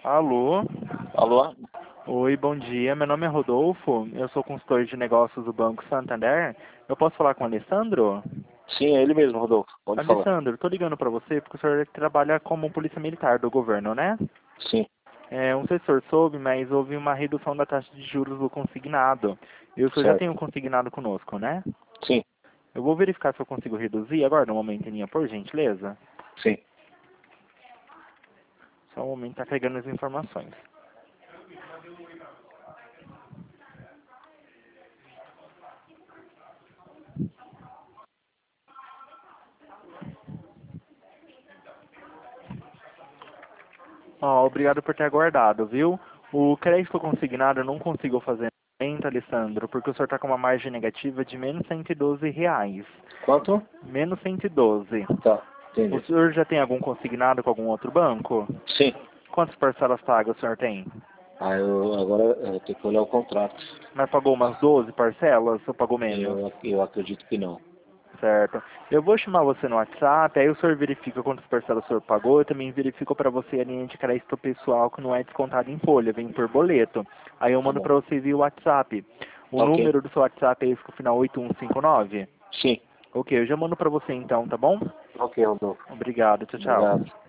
Alô? Alô? Oi, bom dia. Meu nome é Rodolfo. Eu sou consultor de negócios do Banco Santander. Eu posso falar com o Alessandro? Sim, é ele mesmo, Rodolfo. Pode falar. Alessandro, eu tô ligando para você porque o senhor trabalha como polícia militar do governo, né? Sim, Não sei se o senhor soube, mas houve uma redução da taxa de juros do consignado. E o senhor já tem um certo. consignado conosco, né? Sim, Eu vou verificar se eu consigo reduzir agora, no momento, em linha, por gentileza. sim. Só um momento, tá carregando as informações. Ó, obrigado por ter aguardado, viu? O crédito consignado eu não consigo fazer no momento, Alessandro, porque o senhor está com uma margem negativa de menos R$ 112. Quanto? Menos 112. Tá, O entendi. senhor já tem algum consignado com algum outro banco? Sim. Quantas parcelas pagas o senhor tem? Eu tenho que olhar o contrato. Mas pagou umas 12 parcelas ou pagou menos? Eu acredito que não. Certo. Eu vou chamar você no WhatsApp, aí o senhor verifica quantas parcelas o senhor pagou, eu também verifico para você a linha de crédito pessoal que não é descontado em folha, vem por boleto. Aí eu Tá mando bom. para você via WhatsApp. O Tá ok. número do seu WhatsApp é esse com o final 8159? Sim. Ok, eu já mando para você então, tá bom? Ok, Rodolfo. Obrigado, tchau, tchau. Obrigado.